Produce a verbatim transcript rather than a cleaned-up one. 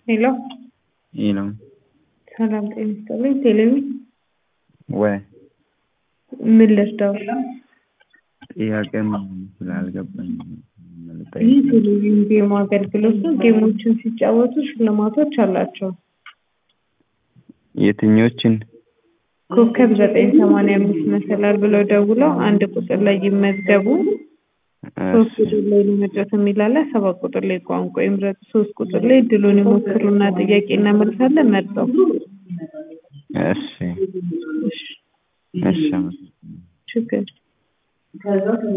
ሄሎ ሄሎ ሰላም ጤና ይስጥልኝ። ቴሌቪ ወይ ምን ልርዳው? ጥያቄም ስላልገባኝ ይህ ቴሌቪዥን ጌም አገልግሎት ነው። ጌሞችን ሲጫወቱ ሽልማቶች አላቸው። የትኞችን? ኮከብ ዘጠኝ ሰማንያ አምስት መሰላል ብለው ደውለው አንድ ቁጥር ላይ ይመዝገቡ። ሶስት ቁጥር ላይ ለመጫወት የሚላለ ሰባት ቁጥር ላይ ቋንቋ ይምረጡ። ሶስት ቁጥር ላይ ድሉን ይሞክሩና ጥያቄና መልስ አለ መርጠው። እሺ እሺ ችግር